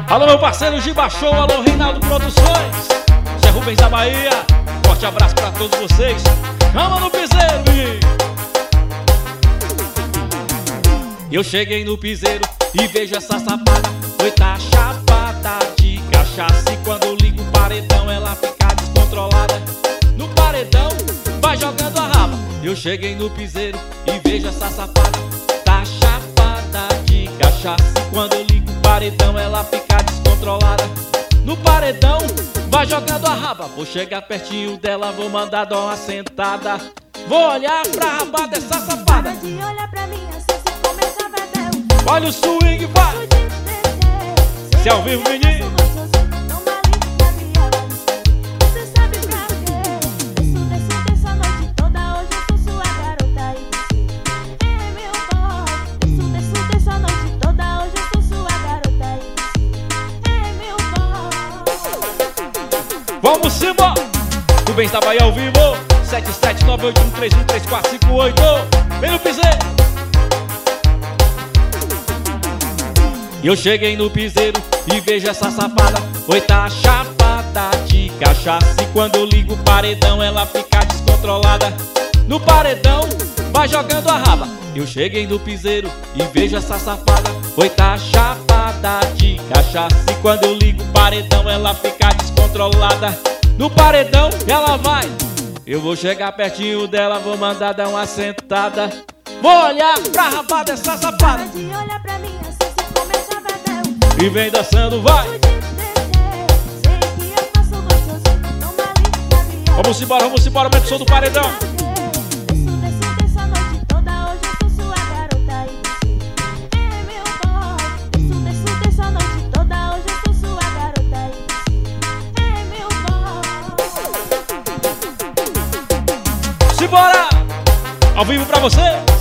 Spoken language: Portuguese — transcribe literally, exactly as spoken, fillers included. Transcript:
Alô, meu parceiro Giba Show, alô, Reinaldo Produções, Zé Rubens da Bahia. Forte abraço pra todos vocês. Chama no piseiro, menino. Eu cheguei no piseiro e vejo essa safada. Oi, tá chapada de cachaça. E quando eu ligo o paredão, ela fica descontrolada. No paredão, vai jogando a raba. Eu cheguei no piseiro e vejo essa safada. Tá chapada de cachaça. E quando eu ligo o paredão, ela fica descontrolada. No paredão, vai jogando a raba. Vou chegar pertinho dela, vou mandar dar uma sentada. Vou olhar pra raba dessa safada. Para de olhar pra mim assim, se começa a ver. Olha o swing, vai! Se é ao vivo, menino. Você sabe pra quê? Desço, desço, desço a noite toda. Hoje eu sou sua garota e você é meu boy. Desço, desço, desço a noite toda. Hoje eu sou sua garota e você é meu boy. Vamos embora! Rubens da Bahia ao vivo. Sete sete nove oito um três um três quatro cinco oito. Vem no piseiro. Eu cheguei no piseiro e vejo essa safada. Oi, tá chapada de cachaça. E quando eu ligo o paredão, ela fica descontrolada. No paredão, vai jogando a raba. Eu cheguei no piseiro e vejo essa safada. Oi, tá chapada de cachaça. E quando eu ligo o paredão, ela fica descontrolada. No paredão, ela vai. Eu vou chegar pertinho dela, vou mandar dar uma sentada. Vou olhar pra raba dessa safada. Para de olhar pra mim assim, se começa a ver. E vem dançando, vai! Vamos embora, vamos embora, mete o som do paredão. Desço, desço, desço a noite toda. Hoje eu sou sua garota e você é meu boy. Desço, desço, desço a noite toda. Hoje eu sou sua garota e você é meu boy. Simbora! Ao vivo pra você!